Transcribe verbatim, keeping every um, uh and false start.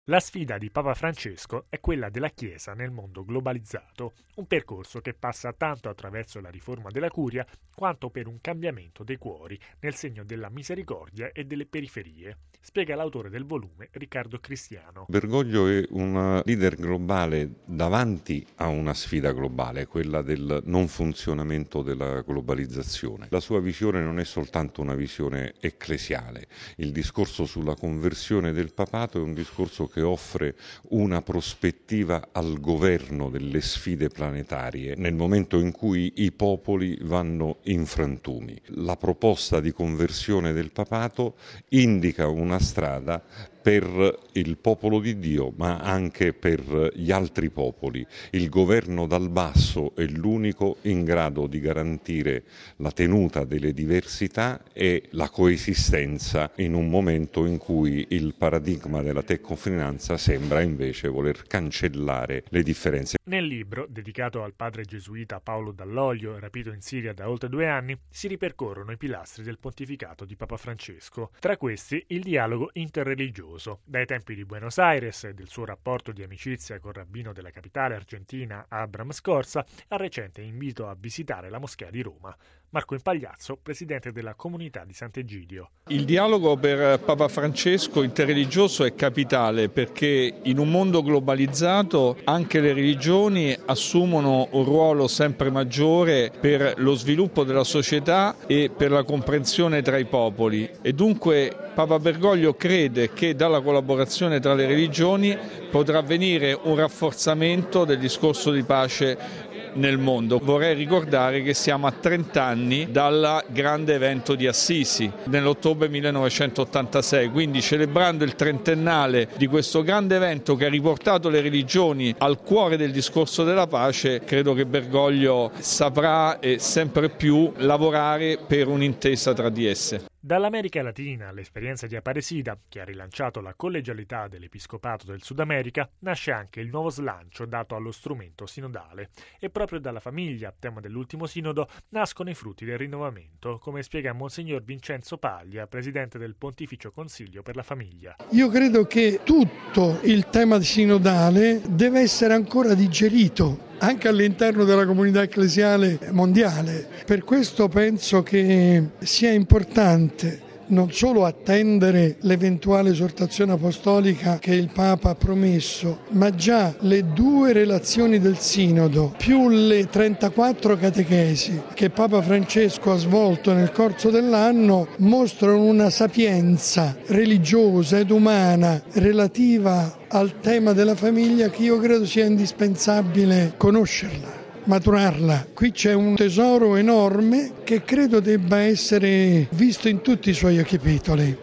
La sfida di Papa Francesco è quella della Chiesa nel mondo globalizzato, un percorso che passa tanto attraverso la riforma della curia quanto per un cambiamento dei cuori nel segno della misericordia e delle periferie, spiega l'autore del volume Riccardo Cristiano. Bergoglio è un leader globale davanti a una sfida globale, quella del non funzionamento della globalizzazione. La sua visione non è soltanto una visione ecclesiale, il discorso sulla conversione del papato è un discorso che offre una prospettiva al governo delle sfide planetarie nel momento in cui i popoli vanno in frantumi. La proposta di conversione del papato indica una strada per il popolo di Dio, ma anche per gli altri popoli. Il governo dal basso è l'unico in grado di garantire la tenuta delle diversità e la coesistenza in un momento in cui il paradigma della tecnofinanza sembra invece voler cancellare le differenze. Nel libro, dedicato al padre gesuita Paolo Dall'Oglio, rapito in Siria da oltre due anni, si ripercorrono i pilastri del pontificato di Papa Francesco. Tra questi il dialogo interreligioso. Dai tempi di Buenos Aires e del suo rapporto di amicizia col rabbino della capitale argentina Abram Scorza al recente invito a visitare la moschea di Roma. Marco Impagliazzo, presidente della comunità di Sant'Egidio. Il dialogo per Papa Francesco interreligioso è capitale perché in un mondo globalizzato anche le religioni assumono un ruolo sempre maggiore per lo sviluppo della società e per la comprensione tra i popoli e dunque Papa Bergoglio crede che dalla collaborazione tra le religioni potrà venire un rafforzamento del discorso di pace nel mondo. Vorrei ricordare che siamo a trenta anni dal grande evento di Assisi nell'ottobre millenovecentottantasei, quindi celebrando il trentennale di questo grande evento che ha riportato le religioni al cuore del discorso della pace, credo che Bergoglio saprà e sempre più lavorare per un'intesa tra di esse. Dall'America Latina l'esperienza di Aparecida, che ha rilanciato la collegialità dell'Episcopato del Sud America, nasce anche il nuovo slancio dato allo strumento sinodale. E proprio dalla famiglia, tema dell'ultimo sinodo, nascono i frutti del rinnovamento, come spiega Monsignor Vincenzo Paglia, presidente del Pontificio Consiglio per la Famiglia. Io credo che tutto il tema sinodale deve essere ancora digerito anche all'interno della comunità ecclesiale mondiale. Per questo penso che sia importante non solo attendere l'eventuale esortazione apostolica che il Papa ha promesso, ma già le due relazioni del Sinodo, più le trentaquattro catechesi che Papa Francesco ha svolto nel corso dell'anno, mostrano una sapienza religiosa ed umana relativa al tema della famiglia che io credo sia indispensabile conoscerla, maturarla. Qui c'è un tesoro enorme che credo debba essere visto in tutti i suoi capitoli.